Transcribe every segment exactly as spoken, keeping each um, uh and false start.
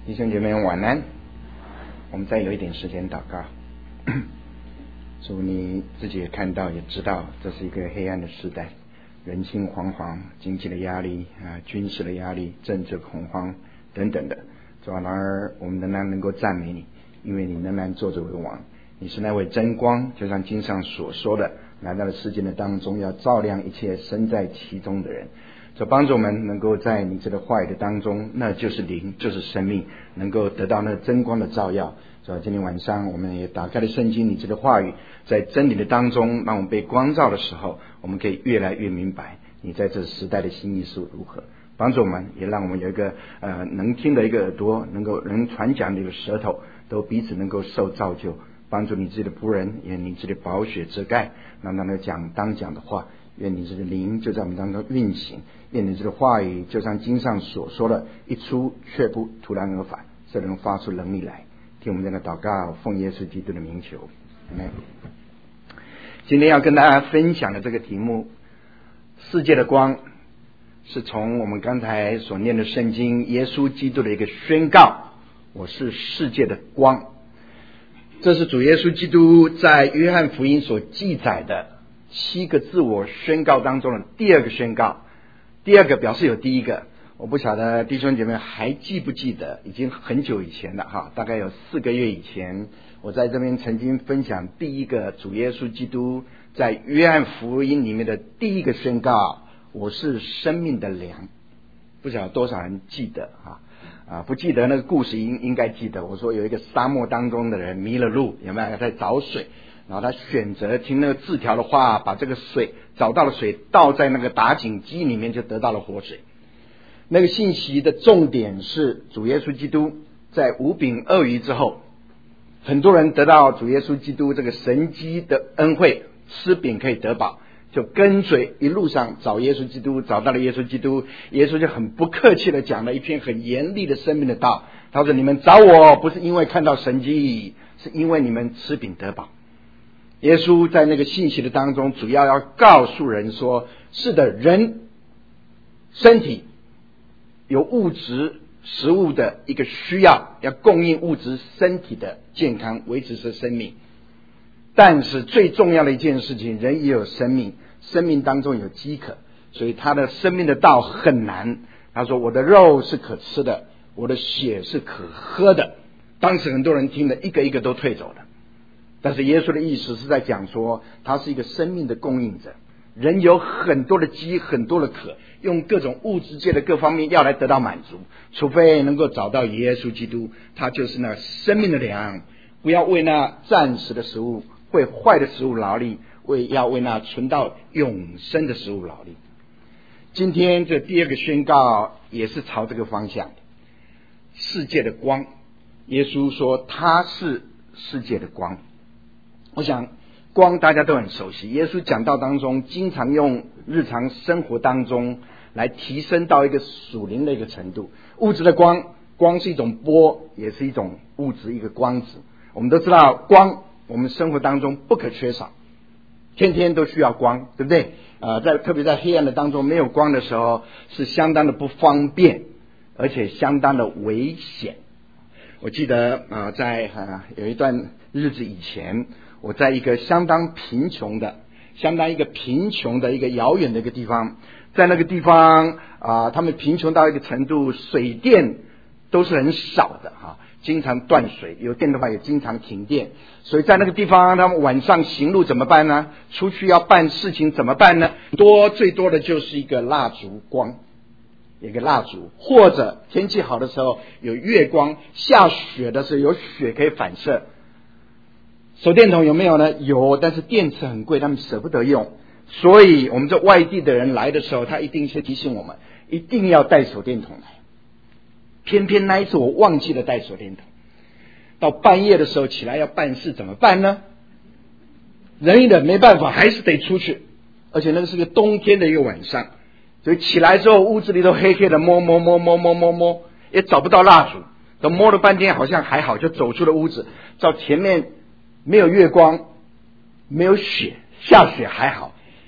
弟兄姐妹晚安。我们再有一点时间祷告。主，你自己也看到也知道，这是一个黑暗的时代，人心惶惶，经济的压力啊，军事的压力，政治恐慌等等的。主啊，然而我们仍然能够赞美你，因为你仍然坐着为王，你是那位真光，就像经上所说的，来到了世界的当中，要照亮一切身在其中的人。就帮助我们能够在你这个话语的当中，那就是灵，就是生命，能够得到那真光的照耀。所以今天晚上我们也打开了圣经，你这个话语在真理的当中，让我们被光照的时候，我们可以越来越明白你在这时代的心意是如何。帮助我们，也让我们有一个呃能听的一个耳朵，能够能传讲的一个舌头，都彼此能够受造就。帮助你自己的仆人，也你自己的宝血遮盖，让他们讲当讲的话。愿你这个灵就在我们当中运行，愿你这个话语就像经上所说的，一出却不突然而返，这能发出能力来。听我们这个祷告，奉耶稣基督的名求，阿们。今天要跟大家分享的这个题目，世界的光，是从我们刚才所念的圣经耶稣基督的一个宣告，我是世界的光。这是主耶稣基督在约翰福音所记载的七个自我宣告当中的第二个宣告。第二个表示有第一个，我不晓得弟兄姐妹还记不记得，已经很久以前了哈，大概有四个月以前，我在这边曾经分享第一个主耶稣基督在约翰福音里面的第一个宣告，我是生命的粮。不晓得多少人记得哈啊，不记得那个故事应应该记得。我说有一个沙漠当中的人迷了路，有没有在找水？然后他选择听那个字条的话，把这个水找到了水，倒在那个打井机里面，就得到了活水。那个信息的重点是主耶稣基督在五饼二鱼之后，很多人得到主耶稣基督这个神迹的恩惠，吃饼可以得饱，就跟随一路上找耶稣基督，找到了耶稣基督。耶稣就很不客气的讲了一篇很严厉的生命的道。他说，你们找我不是因为看到神迹，是因为你们吃饼得饱。耶稣在那个信息的当中，主要要告诉人说，是的，人身体有物质食物的一个需要，要供应物质身体的健康，维持是生命。但是最重要的一件事情，人也有生命，生命当中有饥渴，所以他的生命的道很难。他说，我的肉是可吃的，我的血是可喝的。当时很多人听了一个一个都退走了。但是耶稣的意思是在讲说，他是一个生命的供应者。人有很多的饥，很多的渴，用各种物质界的各方面要来得到满足，除非能够找到耶稣基督，他就是那生命的粮。不要为那暂时的食物，会坏的食物劳力，为要为那存到永生的食物劳力。今天这第二个宣告也是朝这个方向，世界的光。耶稣说他是世界的光。我想光大家都很熟悉，耶稣讲道当中经常用日常生活当中来提升到一个属灵的一个程度。物质的光，光是一种波，也是一种物质，一个光子。我们都知道光我们生活当中不可缺少，天天都需要光，对不对？呃，在特别在黑暗的当中，没有光的时候是相当的不方便，而且相当的危险。我记得呃在呃有一段日子以前，我在一个相当贫穷的相当一个贫穷的一个遥远的一个地方，在那个地方啊、呃，他们贫穷到一个程度，水电都是很少的哈、啊，经常断水，有电的话也经常停电。所以在那个地方，他们晚上行路怎么办呢？出去要办事情怎么办呢？多最多的就是一个蜡烛光，一个蜡烛，或者天气好的时候有月光，下雪的时候有雪可以反射。手电筒有没有呢？有，但是电池很贵，他们舍不得用。所以我们这外地的人来的时候，他一定先提醒我们，一定要带手电筒来。偏偏那一次我忘记了带手电筒，到半夜的时候起来要办事怎么办呢？忍一忍没办法，还是得出去。而且那个是个冬天的一个晚上，所以起来之后屋子里都黑黑的，摸摸摸摸摸摸摸，也找不到蜡烛。等摸了半天好像还好，就走出了屋子，照前面没有月光，没有雪，下雪还好，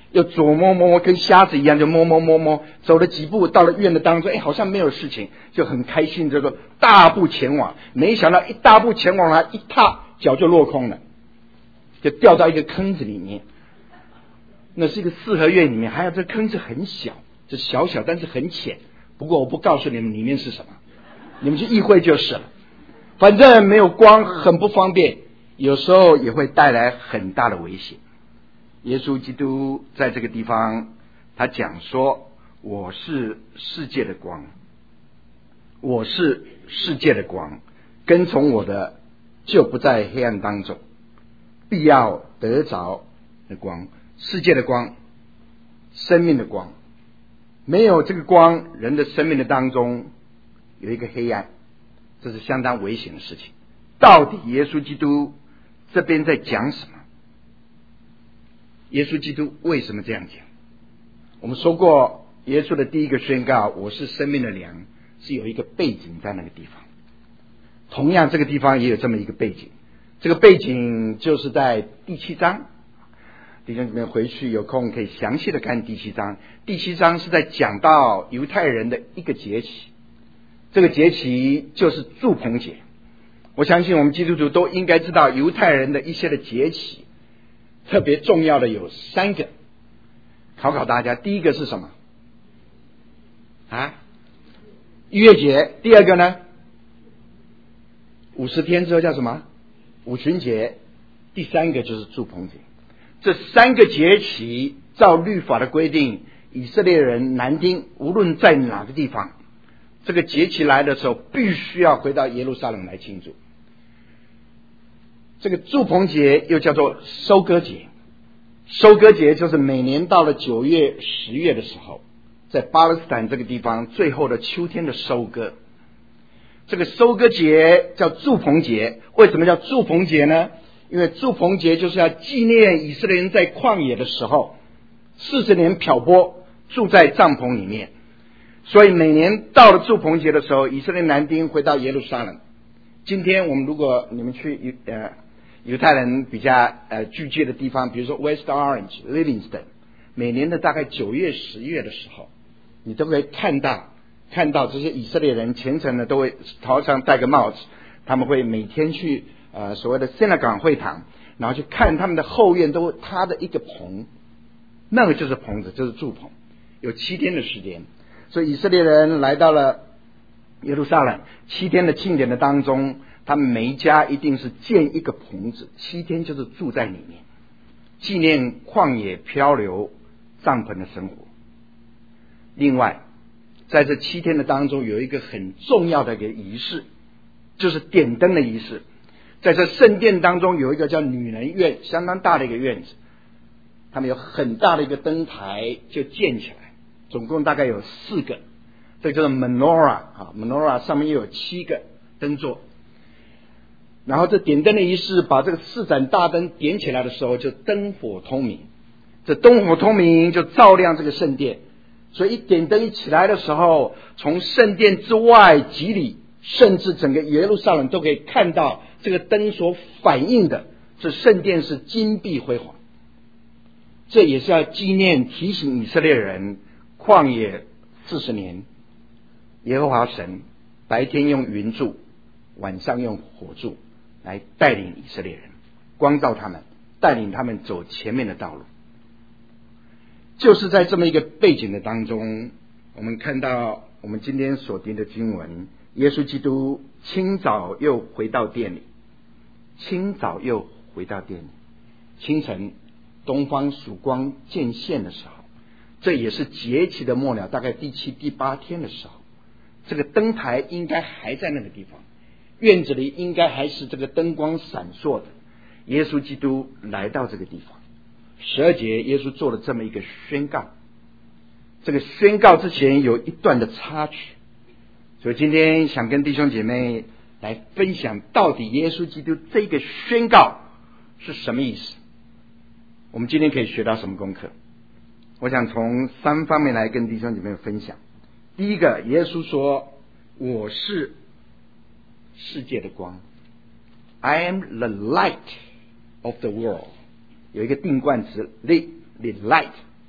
又左摸摸摸，跟瞎子一样，就摸摸摸摸，走了几步，到了院的当中，哎，好像没有事情，就很开心，就说大步前往。没想到一大步前往，他一踏脚就落空了，就掉到一个坑子里面。那是一个四合院里面，还有这坑子很小，就小小但是很浅。不过我不告诉你们里面是什么，你们去意会就是了。反正没有光，很不方便，有时候也会带来很大的危险。耶稣基督在这个地方，他讲说：“我是世界的光，我是世界的光，跟从我的就不在黑暗当中，必要得着的光，世界的光，生命的光。没有这个光，人的生命的当中有一个黑暗，这是相当危险的事情。到底耶稣基督这边在讲什么？耶稣基督为什么这样讲？我们说过，耶稣的第一个宣告，我是生命的粮，是有一个背景在那个地方。同样这个地方也有这么一个背景，这个背景就是在第七章，弟兄姊妹回去有空可以详细的看第七章。第七章是在讲到犹太人的一个节期，这个节期就是住棚节。我相信我们基督徒都应该知道犹太人的一些的节期，特别重要的有三个，考考大家。第一个是什么啊？逾越节。第二个呢？五十天之后叫什么？五旬节。第三个就是住棚节。这三个节期照律法的规定，以色列人男丁无论在哪个地方，这个节期来的时候必须要回到耶路撒冷来庆祝。这个住棚节又叫做收割节，收割节就是每年到了九月十月的时候，在巴勒斯坦这个地方最后的秋天的收割。这个收割节叫住棚节。为什么叫住棚节呢？因为住棚节就是要纪念以色列人在旷野的时候四十年漂泊，住在帐篷里面。所以每年到了住棚节的时候，以色列男丁回到耶路撒冷。今天我们如果你们去呃犹太人比较呃聚集的地方，比如说 West Orange、Livingston， 每年的大概九月、十月的时候，你都可以看到看到这些以色列人虔诚的都会头上戴个帽子，他们会每天去呃所谓的 synagogue 会堂，然后去看他们的后院都他的一个棚，那个就是棚子，就是住棚，有七天的时间。所以以色列人来到了耶路撒冷，七天的庆典的当中，他们每一家一定是建一个棚子，七天就是住在里面，纪念旷野漂流帐篷的生活。另外在这七天的当中有一个很重要的一个仪式，就是点灯的仪式。在这圣殿当中有一个叫女人院，相当大的一个院子，他们有很大的一个灯台就建起来，总共大概有四个，这个叫做 menorah 啊 menorah 上面又有七个灯座。然后这点灯的仪式，把这个四盏大灯点起来的时候，就灯火通明。这灯火通明就照亮这个圣殿，所以一点灯一起来的时候，从圣殿之外及里，甚至整个耶路撒冷都可以看到这个灯所反映的，这圣殿是金碧辉煌。这也是要纪念提醒以色列人，旷野四十年，耶和华神白天用云柱，晚上用火柱来带领以色列人，光照他们，带领他们走前面的道路。就是在这么一个背景的当中，我们看到我们今天所读的经文，耶稣基督清早又回到殿里，清早又回到殿里，清晨东方曙光渐现的时候，这也是节期的末了，大概第七、第八天的时候，这个灯台应该还在那个地方，院子里应该还是这个灯光闪烁的。耶稣基督来到这个地方，十二节耶稣做了这么一个宣告。这个宣告之前有一段的插曲，所以今天想跟弟兄姐妹来分享，到底耶稣基督这个宣告是什么意思。我们今天可以学到什么功课？我想从三方面来跟弟兄姐妹分享。第一个，耶稣说我是世界的光， I am the light of the world， 有一个定冠词 the, the light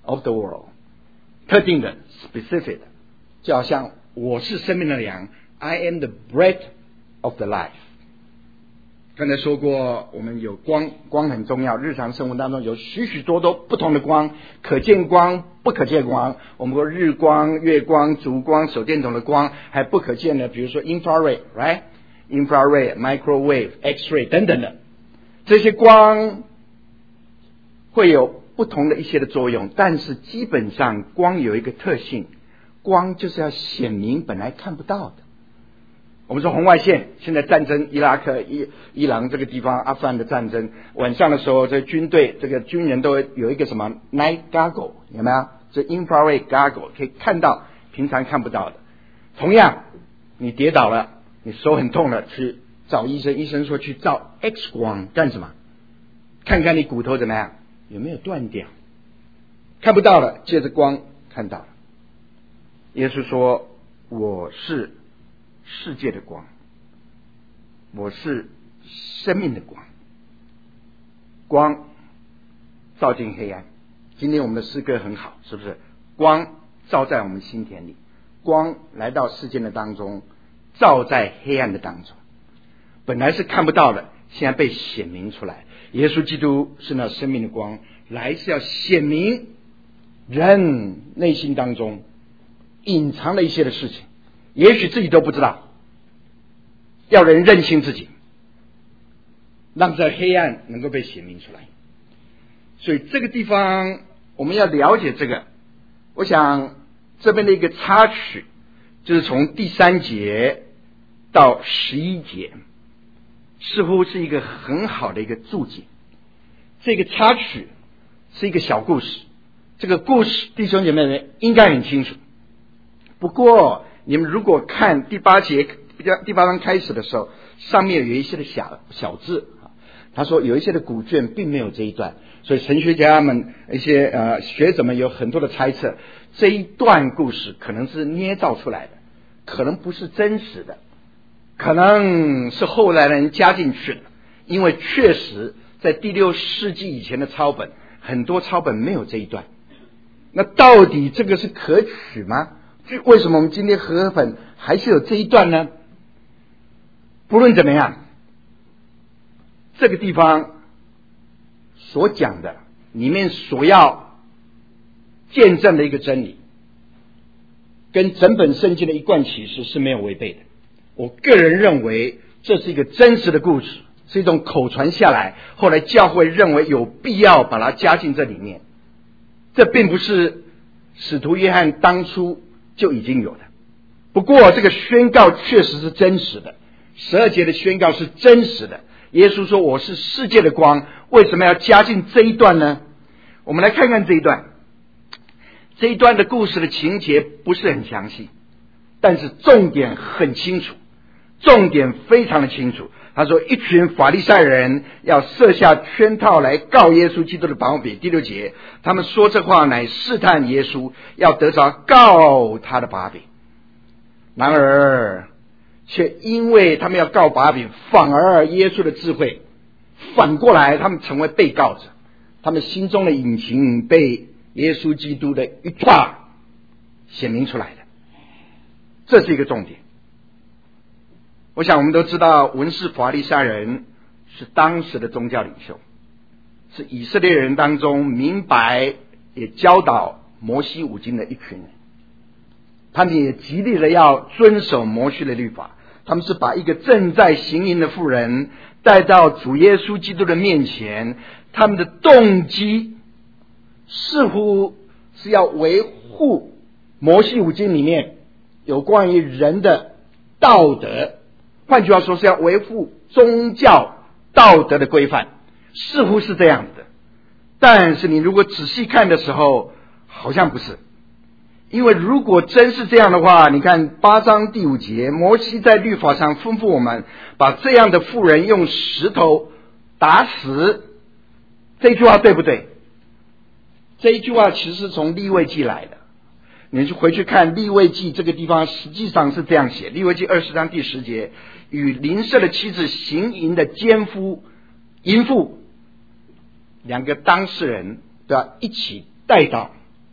of the world， 特定的 specific 的，就好像我是生命的粮 I am the bread of the life。 刚才说过我们有光，光很重要，日常生活当中有许许多多不同的光，可见光不可见光，我们说日光、月光、烛光、手电筒的光，还不可见的比如说 infrared right infrared microwave X-ray 等等的，这些光会有不同的一些的作用，但是基本上光有一个特性，光就是要显明本来看不到的。我们说红外线，现在战争，伊拉克、伊伊朗这个地方，阿富汗的战争，晚上的时候，这军队、这个军人都有一个什么 night goggle， 有没有？这 infrared goggle 可以看到平常看不到的。同样，你跌倒了，你手很痛了，去找医生，医生说去照 X 光干什么？看看你骨头怎么样，有没有断掉？看不到了，借着光看到了。耶稣说：“我是世界的光，我是生命的光，光照进黑暗。”今天我们的诗歌很好，是不是？光照在我们心田里，光来到世界的当中，照在黑暗的当中。本来是看不到的，现在被显明出来。耶稣基督是那生命的光，来是要显明人内心当中隐藏了一些的事情，也许自己都不知道，要人认清自己，让这黑暗能够被显明出来。所以这个地方我们要了解这个，我想这边的一个插曲就是从第三节到十一节，似乎是一个很好的一个注解。这个插曲是一个小故事，这个故事弟兄姐妹们应该很清楚。不过你们如果看第八节第八章开始的时候，上面有一些的小小字，他说有一些的古卷并没有这一段，所以神学家们一些呃学者们有很多的猜测，这一段故事可能是捏造出来的，可能不是真实的，可能是后来的人加进去的，因为确实在第六世纪以前的抄本，很多抄本没有这一段。那到底这个是可取吗？为什么我们今天和合本还是有这一段呢？不论怎么样，这个地方所讲的里面所要见证的一个真理，跟整本圣经的一贯启示是没有违背的。我个人认为这是一个真实的故事，是一种口传下来，后来教会认为有必要把它加进这里面。这并不是使徒约翰当初就已经有的，不过这个宣告确实是真实的，十二节的宣告是真实的。耶稣说我是世界的光，为什么要加进这一段呢？我们来看看这一段。这一段的故事的情节不是很详细，但是重点很清楚，重点非常的清楚。他说一群法利赛人要设下圈套来告耶稣基督的把柄。第六节，他们说这话乃试探耶稣，要得着告他的把柄。然而却因为他们要告把柄，反而耶稣的智慧反过来，他们成为被告者，他们心中的隐情被耶稣基督的一话显明出来的，这是一个重点。我想我们都知道，文士法利赛人是当时的宗教领袖，是以色列人当中明白也教导摩西五经的一群人，他们也极力的要遵守摩西的律法。他们是把一个正在行淫的妇人带到主耶稣基督的面前，他们的动机似乎是要维护摩西五经里面有关于人的道德，换句话说是要维护宗教道德的规范，似乎是这样子的。但是你如果仔细看的时候，好像不是。因为如果真是这样的话，你看八章第五节，摩西在律法上吩咐我们把这样的妇人用石头打死，这句话对不对？这一句话其实是从利未记来的，你就回去看利未记这个地方，实际上是这样写。利未记二十章第十节，与邻舍的妻子行淫的奸夫淫妇两个当事人都要一起带到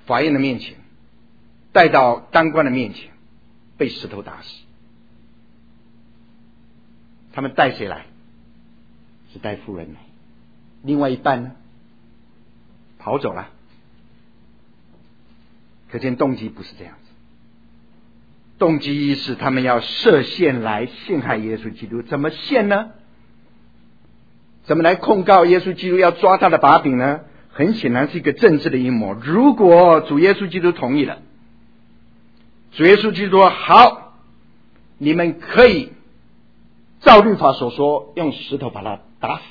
法院的面前，带到当官的面前，被石头打死。他们带谁来？是带妇人来。另外一半呢？跑走了。可见动机不是这样子。动机是他们要设陷来陷害耶稣基督。怎么陷呢？怎么来控告耶稣基督，要抓他的把柄呢？很显然是一个政治的阴谋。如果主耶稣基督同意了，主耶稣基督说好，你们可以照律法所说用石头把他打死。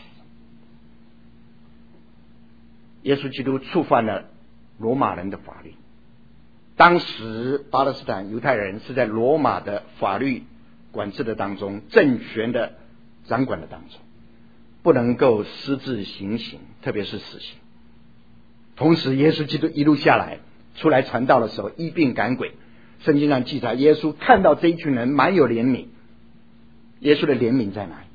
耶稣基督触犯了罗马人的法律。当时巴勒斯坦犹太人是在罗马的法律管制的当中，政权的掌管的当中，不能够私自行刑，特别是死刑。同时耶稣基督一路下来出来传道的时候，医病赶鬼。圣经上记载，耶稣看到这一群人蛮有怜悯。耶稣的怜悯在哪里？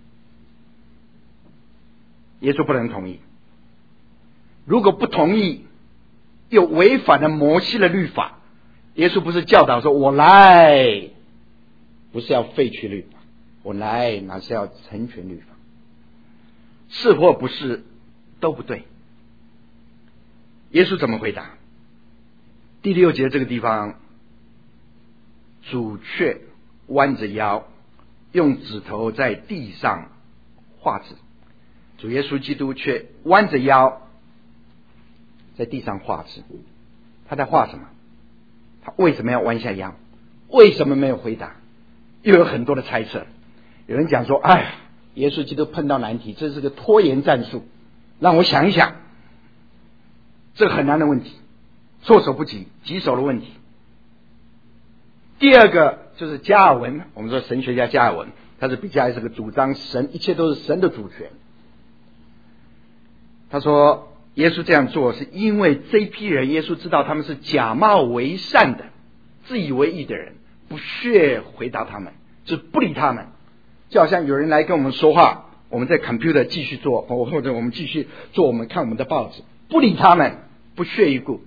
耶稣不能同意。如果不同意，又违反了摩西的律法。耶稣不是教导说我来不是要废去律法，我来哪是要成全律法。是或不是都不对。耶稣怎么回答？第六节这个地方，主却弯着腰，用指头在地上画字。主耶稣基督却弯着腰在地上画字。他在画什么？他为什么要弯下腰？为什么没有回答？又有很多的猜测。有人讲说，哎，耶稣基督碰到难题，这是个拖延战术。让我想一想，这个很难的问题，措手不及，棘手的问题。第二个就是加尔文，我们说神学家加尔文，他是比较这个主张神一切都是神的主权。他说耶稣这样做是因为这一批人，耶稣知道他们是假冒为善的自以为义的人，不屑回答他们，就不理他们。就好像有人来跟我们说话，我们在 computer 继续做，或者我们继续做我们看我们的报纸，不理他们，不屑一顾。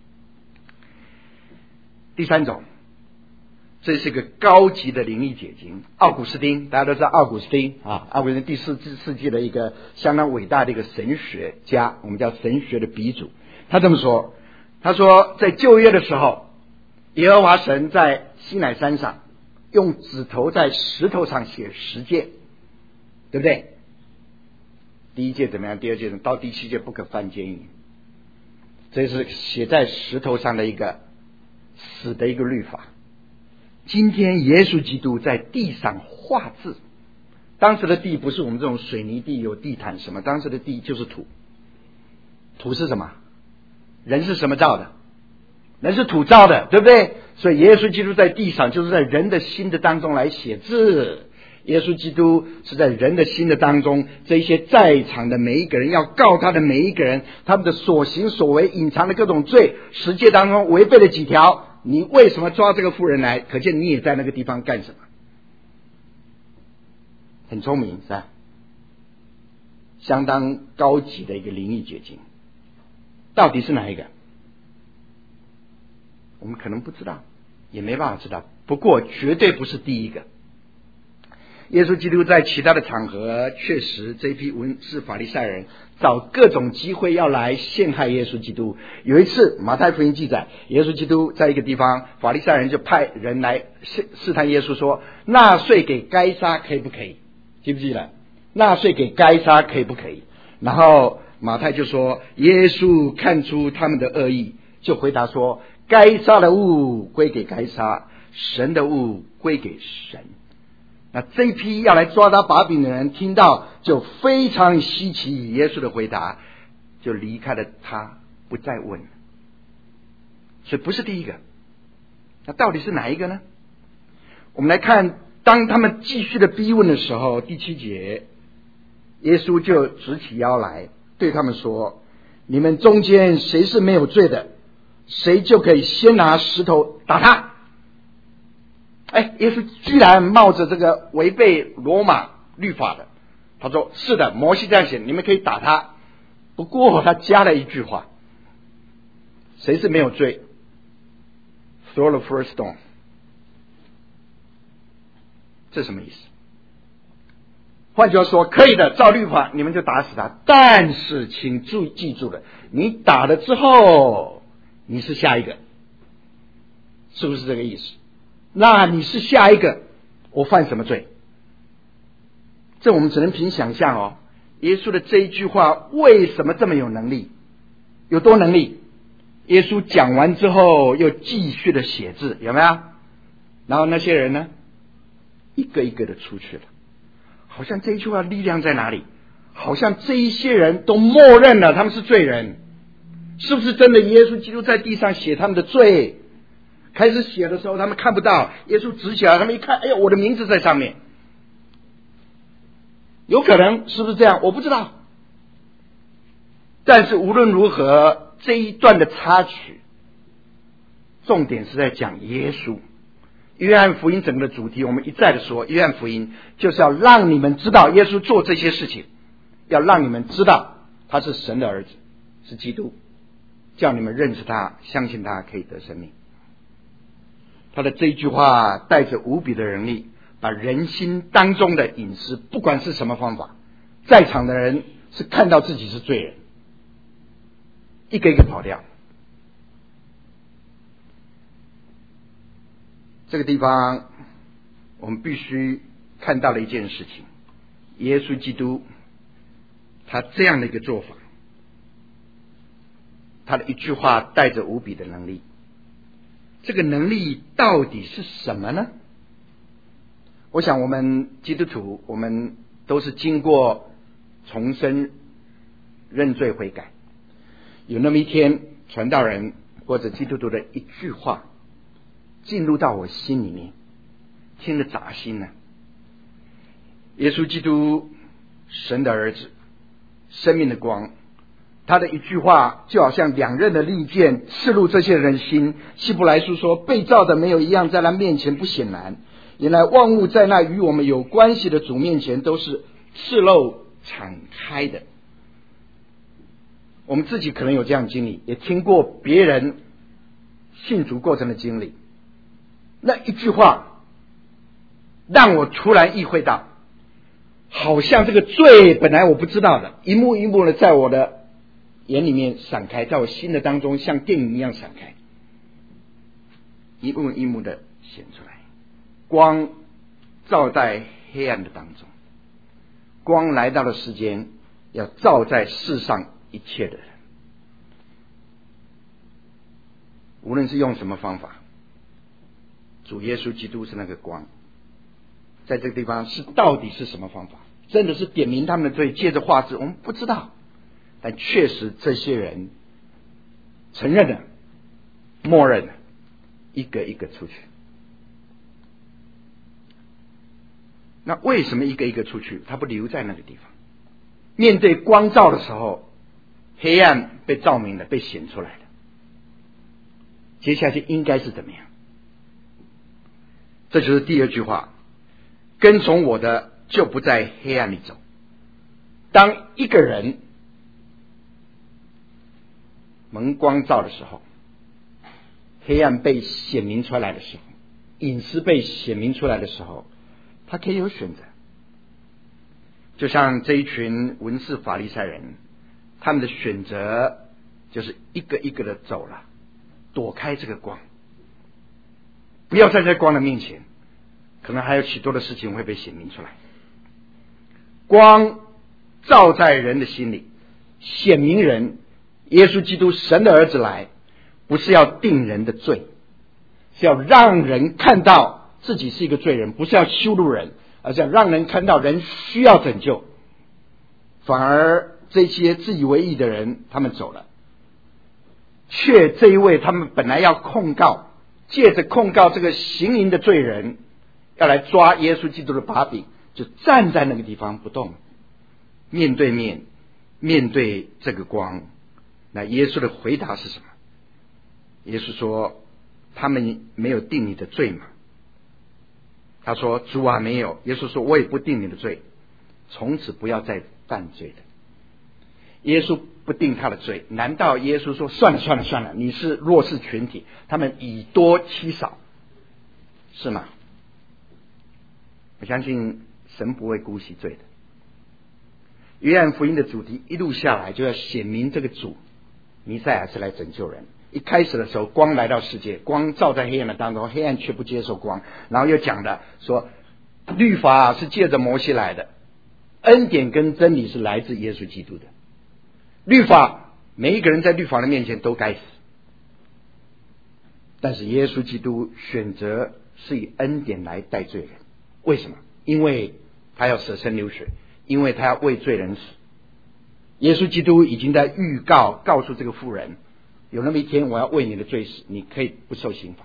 第三种，这是一个高级的灵异解经，奥古斯丁，大家都知道奥古斯丁啊，奥古斯丁第四世纪的一个相当伟大的一个神学家，我们叫神学的鼻祖。他这么说，他说在旧约的时候，耶和华神在西乃山上用指头在石头上写十诫，对不对？第一诫怎么样？第二诫到第七诫不可犯奸淫，这是写在石头上的一个死的一个律法。今天耶稣基督在地上画字，当时的地不是我们这种水泥地有地毯什么，当时的地就是土。土是什么？人是什么造的？人是土造的，对不对？所以耶稣基督在地上就是在人的心的当中来写字。耶稣基督是在人的心的当中，这一些在场的每一个人要告他的每一个人，他们的所行所为隐藏的各种罪，十诫当中违背了几条，你为什么抓这个妇人来？可见你也在那个地方干什么？很聪明是吧？相当高级的一个灵异解经，到底是哪一个？我们可能不知道，也没办法知道，不过绝对不是第一个。耶稣基督在其他的场合，确实这批文士法利赛人找各种机会要来陷害耶稣基督。有一次马太福音记载，耶稣基督在一个地方，法利赛人就派人来试试探耶稣说，纳税给该撒可以不可以？记不记得？纳税给该撒可以不可以？然后马太就说，耶稣看出他们的恶意，就回答说，该撒的物归给该撒，神的物归给神。那这一批要来抓他把柄的人听到就非常稀奇耶稣的回答，就离开了他，不再问。所以不是第一个。那到底是哪一个呢？我们来看，当他们继续的逼问的时候，第七节耶稣就直起腰来对他们说，你们中间谁是没有罪的，谁就可以先拿石头打他。哎，耶稣居然冒着这个违背罗马律法的，他说是的，摩西这样写，你们可以打他。不过他加了一句话， 谁是没有罪 ？Throw the first stone。这什么意思？换句话说，可以的，照律法你们就打死他。但是请注记住了，你打了之后，你是下一个，是不是这个意思？那你是下一个，我犯什么罪？这我们只能凭想象哦。耶稣的这一句话为什么这么有能力？有多能力？耶稣讲完之后又继续的写字，有没有？然后那些人呢，一个一个的出去了。好像这一句话力量在哪里？好像这一些人都默认了他们是罪人。是不是真的耶稣基督在地上写他们的罪？开始写的时候他们看不到，耶稣指起来，他们一看，哎呀，我的名字在上面。有可能是不是这样？我不知道。但是无论如何，这一段的插曲重点是在讲耶稣。约翰福音整个的主题我们一再的说，约翰福音就是要让你们知道耶稣做这些事情，要让你们知道他是神的儿子，是基督，叫你们认识他，相信他可以得生命。他的这一句话带着无比的能力，把人心当中的隐私，不管是什么方法，在场的人是看到自己是罪人，一个一个跑掉。这个地方我们必须看到了一件事情，耶稣基督他这样的一个做法，他的一句话带着无比的能力。这个能力到底是什么呢？我想我们基督徒，我们都是经过重生认罪悔改，有那么一天传道人或者基督徒的一句话进入到我心里面，听了扎心呢。耶稣基督，神的儿子，生命的光，他的一句话就好像两刃的利剑刺入这些人心。希伯来书说，被造的没有一样在他面前不显然，原来万物在那与我们有关系的主面前都是赤露敞开的。我们自己可能有这样的经历，也听过别人信主过程的经历。那一句话让我突然意会到，好像这个罪本来我不知道的，一幕一幕的在我的眼里面闪开，在我心的当中像电影一样闪开，一幕一幕的显出来。光照在黑暗的当中，光来到了世间，要照在世上一切的人，无论是用什么方法，主耶稣基督是那个光。在这个地方是到底是什么方法？真的是点明他们的罪，借着画字，我们不知道，但确实这些人承认了，默认了，一个一个出去。那为什么一个一个出去？他不留在那个地方？面对光照的时候，黑暗被照明了，被显出来了。接下去应该是怎么样？这就是第二句话，跟从我的就不在黑暗里走。当一个人蒙光照的时候，黑暗被显明出来的时候，隐私被显明出来的时候，他可以有选择。就像这一群文士法利赛人，他们的选择就是一个一个的走了，躲开这个光，不要站在光的面前，可能还有许多的事情会被显明出来。光照在人的心里，显明人耶稣基督神的儿子来，不是要定人的罪，是要让人看到自己是一个罪人，不是要羞辱人，而是要让人看到人需要拯救。反而这些自以为义的人他们走了，却这一位他们本来要控告，借着控告这个行淫的罪人，要来抓耶稣基督的把柄，就站在那个地方不动，面对面面对这个光。那耶稣的回答是什么？耶稣说，他们没有定你的罪吗？他说，主啊，没有。耶稣说，我也不定你的罪，从此不要再犯罪的。耶稣不定他的罪。难道耶稣说算了算了算了，你是弱势群体，他们以多欺少，是吗？我相信神不会姑息罪的。约翰福音的主题一路下来就要显明这个主弥赛亚是来拯救人。一开始的时候，光来到世界，光照在黑暗的当中，黑暗却不接受光。然后又讲了说，律法是借着摩西来的，恩典跟真理是来自耶稣基督的。律法，每一个人在律法的面前都该死，但是耶稣基督选择是以恩典来代罪人。为什么？因为他要舍身流血，因为他要为罪人死。耶稣基督已经在预告告诉这个妇人，有那么一天我要为你的罪死，你可以不受刑罚。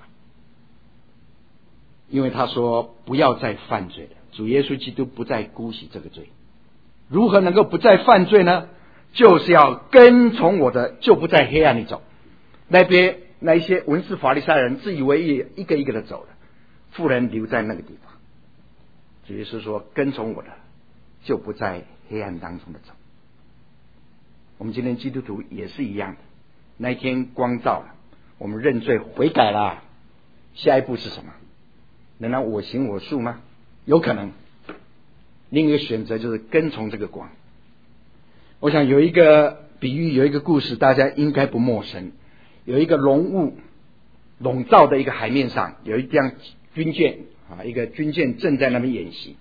因为他说不要再犯罪了，主耶稣基督不再姑息这个罪。如何能够不再犯罪呢？就是要跟从我的，就不在黑暗里走。那边那一些文士法利赛人自以为意，一个一个的走了，妇人留在那个地方。主耶稣说跟从我的，就不在黑暗当中的走。我们今天基督徒也是一样的，那一天光照了，我们认罪悔改了，下一步是什么？能让我行我素吗？有可能。另一个选择就是跟从这个光。我想有一个比喻，有一个故事，大家应该不陌生。有一个浓雾笼罩的一个海面上，有一辆军舰啊，一个军舰正在那边演习。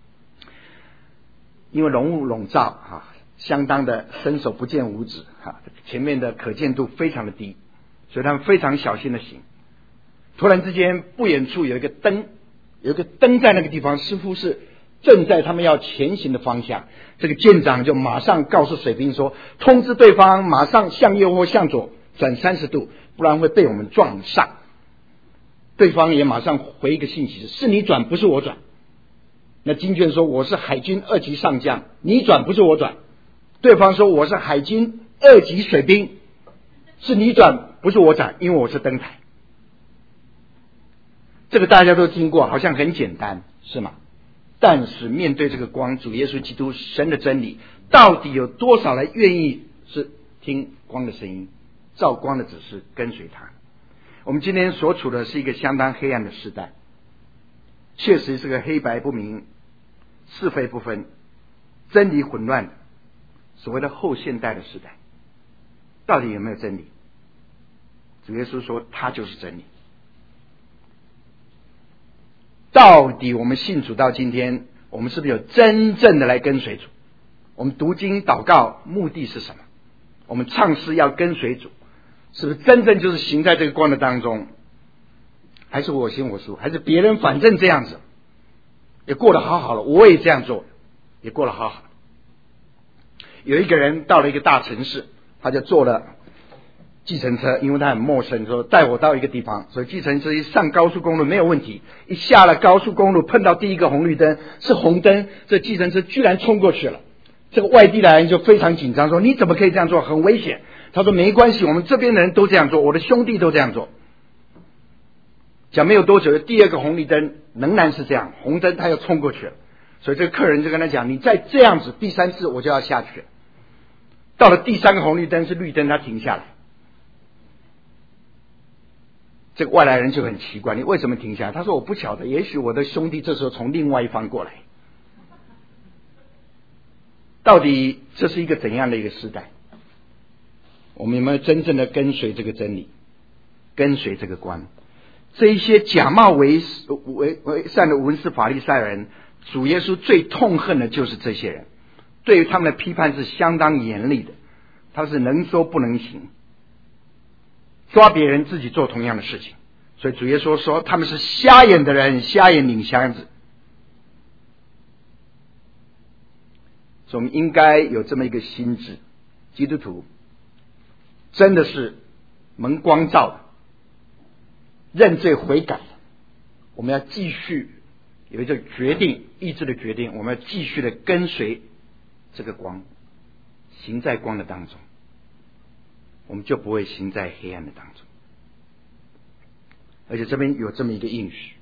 因为浓雾笼罩啊，相当的伸手不见五指啊，前面的可见度非常的低，所以他们非常小心的行。突然之间，不远处有一个灯，有一个灯在那个地方，似乎是正在他们要前行的方向。这个舰长就马上告诉水兵说，通知对方马上向右或向左转三十度，不然会被我们撞上。对方也马上回一个信息，是你转不是我转。那金卷说我是海军二级上将，你转不是我转。对方说我是海军二级水兵，是你转不是我转，因为我是灯台。这个大家都听过，好像很简单，是吗？但是面对这个光，主耶稣基督神的真理，到底有多少人愿意是听光的声音，照光的指示，跟随他？我们今天所处的是一个相当黑暗的时代，确实是个黑白不明、是非不分、真理混乱的所谓的后现代的时代。到底有没有真理？主耶稣说他就是真理。到底我们信主到今天，我们是不是有真正的来跟随主？我们读经祷告目的是什么？我们唱诗要跟随主，是不是真正就是行在这个光的当中？还是我行我素？还是别人反正这样子也过得好好了，我也这样做也过得好好。有一个人到了一个大城市，他就坐了计程车，因为他很陌生，说带我到一个地方，所以计程车一上高速公路没有问题，一下了高速公路碰到第一个红绿灯是红灯，这计程车居然冲过去了。这个外地的人就非常紧张，说你怎么可以这样做，很危险。他说没关系，我们这边的人都这样做，我的兄弟都这样做。讲没有多久，第二个红绿灯仍然是这样，红灯他又冲过去了。所以这个客人就跟他讲，你再这样子，第三次我就要下去了。到了第三个红绿灯是绿灯，他停下来。这个外来人就很奇怪，你为什么停下来？他说我不晓得，也许我的兄弟这时候从另外一方过来。到底这是一个怎样的一个时代？我们有没有真正的跟随这个真理，跟随这个光？这一些假冒为为为善的文士法利赛人，主耶稣最痛恨的就是这些人，对于他们的批判是相当严厉的，他是能说不能行，抓别人自己做同样的事情。所以主耶稣说他们是瞎眼的人，瞎眼领瞎子。所以我们应该有这么一个心智，基督徒真的是蒙光照的，认罪悔改，我们要继续有一个决定，意志的决定，我们要继续的跟随这个光，行在光的当中，我们就不会行在黑暗的当中。而且这边有这么一个应许，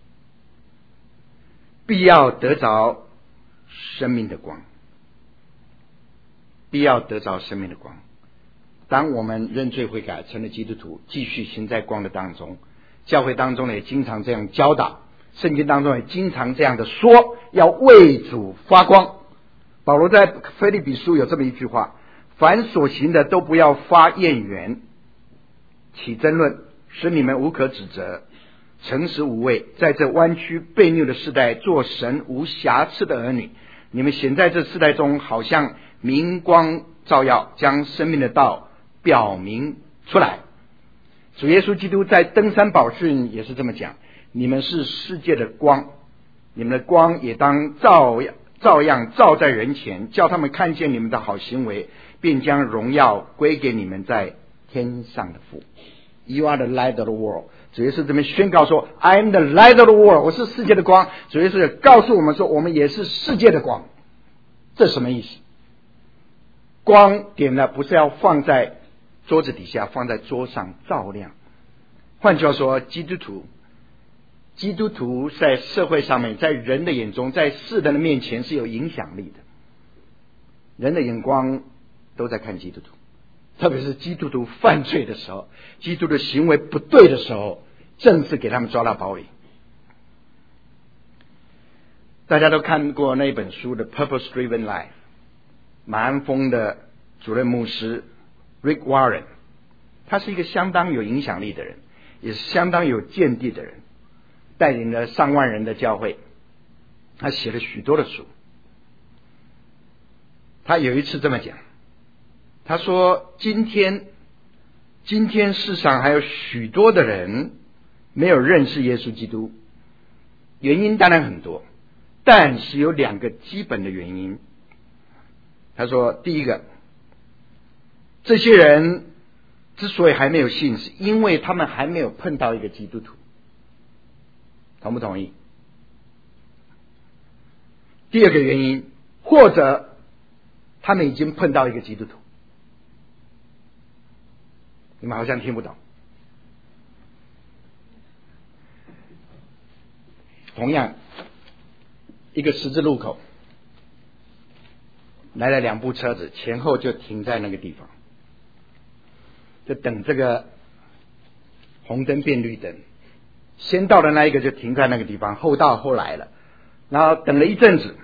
必要得着生命的光，必要得着生命的光。 当我们认罪悔改成了基督徒，继续行在光的当中，教会当中呢也经常这样教导，圣经当中也经常这样的说，要为主发光。保罗在腓立比书有这么一句话：凡所行的都不要发怨言，起争论，使你们无可指责，诚实无畏，在这弯曲悖逆的世代做神无瑕疵的儿女。你们显在这世代中，好像明光照耀，将生命的道表明出来。主耶稣基督在登山宝训也是这么讲：你们是世界的光，你们的光也当照照样照在人前，叫他们看见你们的好行为，便将荣耀归给你们在天上的父。 You are the light of the world。 主耶稣这边宣告说 I am the light of the world， 我是世界的光。主耶稣也告诉我们说，我们也是世界的光。这什么意思？光点了不是要放在桌子底下，放在桌上照亮。换句话说，基督徒基督徒在社会上面，在人的眼中，在世人的面前是有影响力的。人的眼光都在看基督徒，特别是基督徒犯罪的时候，基督的行为不对的时候，正是给他们抓到宝里。大家都看过那一本书的 Purpose Driven Life， 马鞍峰的主任牧师 Rick Warren， 他是一个相当有影响力的人，也是相当有见地的人，带领了上万人的教会，他写了许多的书。他有一次这么讲，他说今天今天世上还有许多的人没有认识耶稣基督，原因当然很多，但是有两个基本的原因。他说第一个，这些人之所以还没有信，是因为他们还没有碰到一个基督徒。同不同意？第二个原因，或者他们已经碰到一个基督徒。你们好像听不懂。同样一个十字路口，来了两部车子，前后就停在那个地方，就等这个红灯变绿灯。先到的那一个就停在那个地方，后到后来了，然后等了一阵子，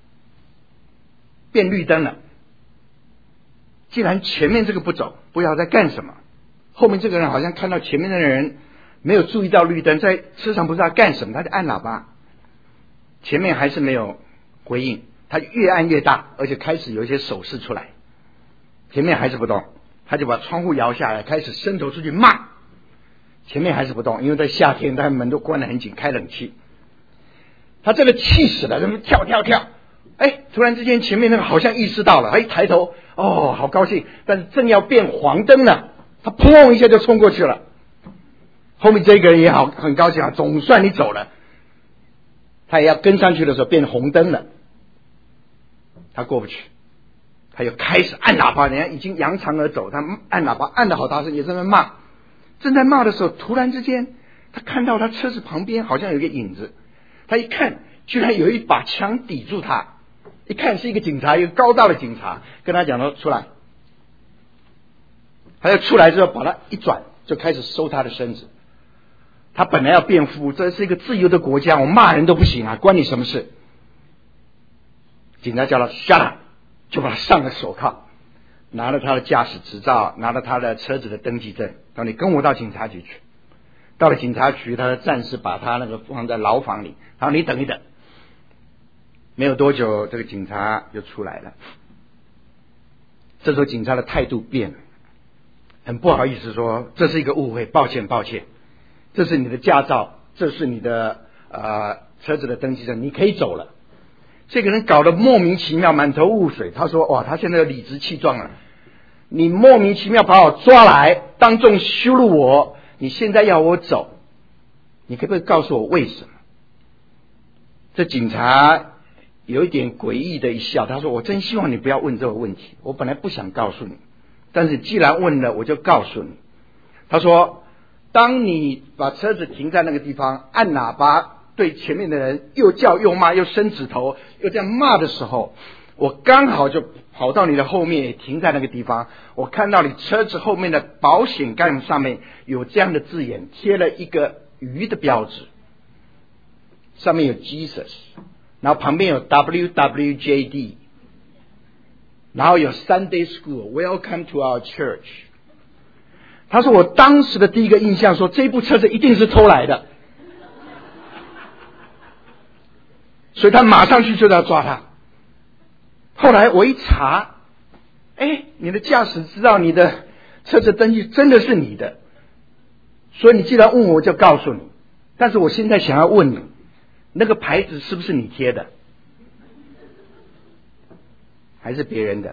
变绿灯了。既然前面这个不走，不知道在干什么，后面这个人好像看到前面的人没有注意到绿灯，在车上不知道干什么，他就按喇叭，前面还是没有回应，他越按越大，而且开始有一些手势出来，前面还是不动，他就把窗户摇下来，开始伸头出去骂，前面还是不动，因为在夏天，他门都关得很紧，开冷气。他这个气死了，他们跳跳跳，哎，突然之间前面那个好像意识到了，哎，抬头，哦，好高兴，但是正要变黄灯了，他砰一下就冲过去了。后面这个人也好，很高兴啊，总算你走了。他也要跟上去的时候，变红灯了，他过不去，他又开始按喇叭，人家已经扬长而走，他按喇叭按得好大声，也在那骂。正在骂的时候，突然之间他看到他车子旁边好像有一个影子，他一看居然有一把枪抵住他，一看是一个警察，一个高大的警察，跟他讲说出来。他要出来之后把他一转，就开始搜他的身子。他本来要辩护，这是一个自由的国家，我骂人都不行啊，关你什么事？警察叫他下来，就把他上了手铐，拿了他的驾驶执照，拿了他的车子的登记证，说你跟我到警察局去。到了警察局，他的战士把他那个放在牢房里，他说你等一等。没有多久，这个警察就出来了。这时候警察的态度变了，很不好意思说这是一个误会，抱歉抱歉，这是你的驾照，这是你的呃车子的登记证，你可以走了。这个人搞得莫名其妙，满头雾水。他说哇，他现在理直气壮了，你莫名其妙把我抓来，当众羞辱我，你现在要我走，你可不可以告诉我为什么？这警察有一点诡异的一笑，他说我真希望你不要问这个问题，我本来不想告诉你，但是既然问了，我就告诉你。他说当你把车子停在那个地方，按喇叭对前面的人又叫又骂又伸指头又这样骂的时候，我刚好就跑到你的后面，也停在那个地方。我看到你车子后面的保险杠上面有这样的字眼，贴了一个鱼的标志，上面有 Jesus， 然后旁边有 W W J D， 然后有 Sunday School Welcome to our church。 他说我当时的第一个印象说，这部车子一定是偷来的，所以他马上去就要抓他。后来我一查，哎，你的驾驶知道你的车子登记真的是你的，所以你既然问我，我就告诉你。但是我现在想要问你，那个牌子是不是你贴的，还是别人的？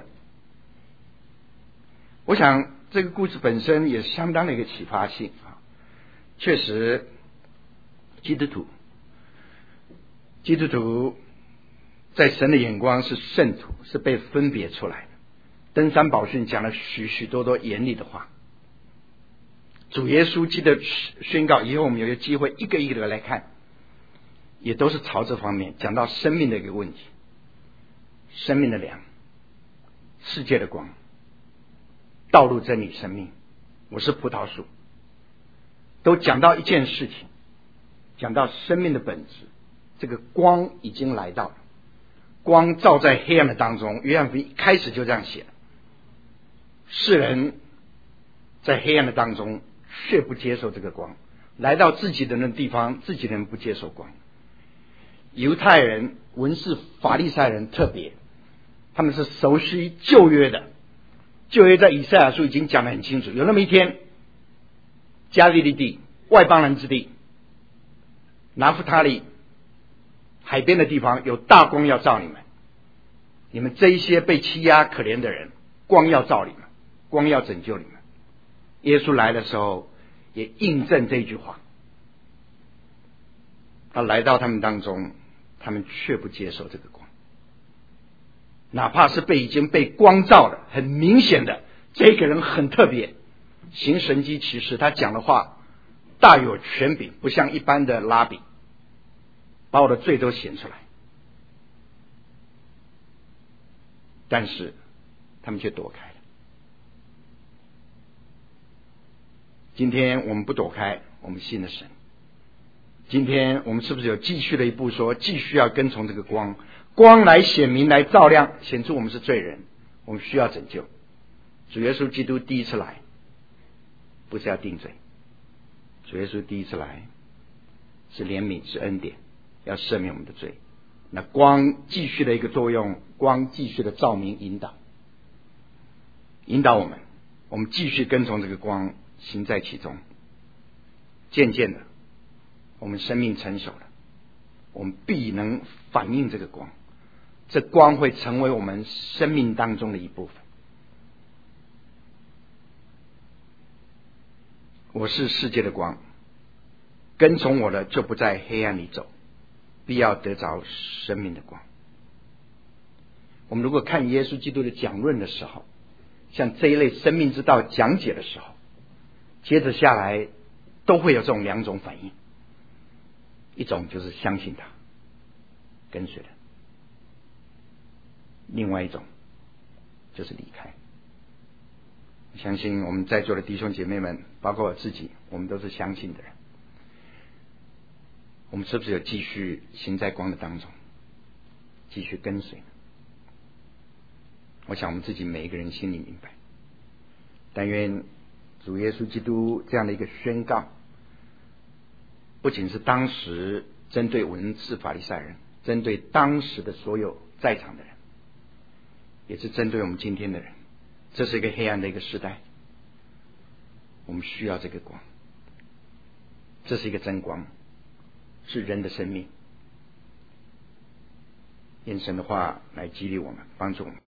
我想这个故事本身也相当的一个启发性啊。确实，基督徒，基督徒在神的眼光是圣徒，是被分别出来的。登山宝训讲了许许多多严厉的话。主耶稣基督宣告，以后我们有个机会一个一个的来看，也都是朝这方面讲到生命的一个问题。生命的粮，世界的光，道路真理生命，我是葡萄树，都讲到一件事情，讲到生命的本质。这个光已经来到了，光照在黑暗的当中。约翰福音一开始就这样写了，世人在黑暗的当中却不接受这个光，来到自己的那地方，自己人不接受光。犹太人、文士、法利赛人特别，他们是熟悉旧约的，旧约在以赛亚书已经讲得很清楚，有那么一天，加利利地、外邦人之地、拿弗他利海边的地方，有大光要照你们，你们这一些被欺压可怜的人，光要照你们，光要拯救你们。耶稣来的时候也印证这句话，他来到他们当中，他们却不接受这个光，哪怕是被已经被光照了，很明显的这个人很特别，行神迹奇事，他讲的话大有权柄，不像一般的拉比，把我的罪都显出来，但是他们却躲开了。今天我们不躲开，我们信了神。今天我们是不是有继续的一步说，继续要跟从这个光，光来显明，来照亮，显出我们是罪人，我们需要拯救。主耶稣基督第一次来不是要定罪，主耶稣第一次来是怜悯，是恩典，要赦免我们的罪。那光继续的一个作用，光继续的照明引导引导我们，我们继续跟从这个光，行在其中。渐渐的我们生命成熟了，我们必能反映这个光，这光会成为我们生命当中的一部分。我是世界的光，跟从我的就不在黑暗里走，必要得着生命的光。我们如果看耶稣基督的讲论的时候，像这一类生命之道讲解的时候，接着下来都会有这种两种反应，一种就是相信他，跟随他；另外一种就是离开。我相信我们在座的弟兄姐妹们，包括我自己，我们都是相信的人。我们是不是有继续行在光的当中，继续跟随呢？我想我们自己每一个人心里明白。但愿主耶稣基督这样的一个宣告，不仅是当时针对文士法利赛人，针对当时的所有在场的人，也是针对我们今天的人。这是一个黑暗的一个时代，我们需要这个光，这是一个真光，是人的生命。愿神的话来激励我们，帮助我们。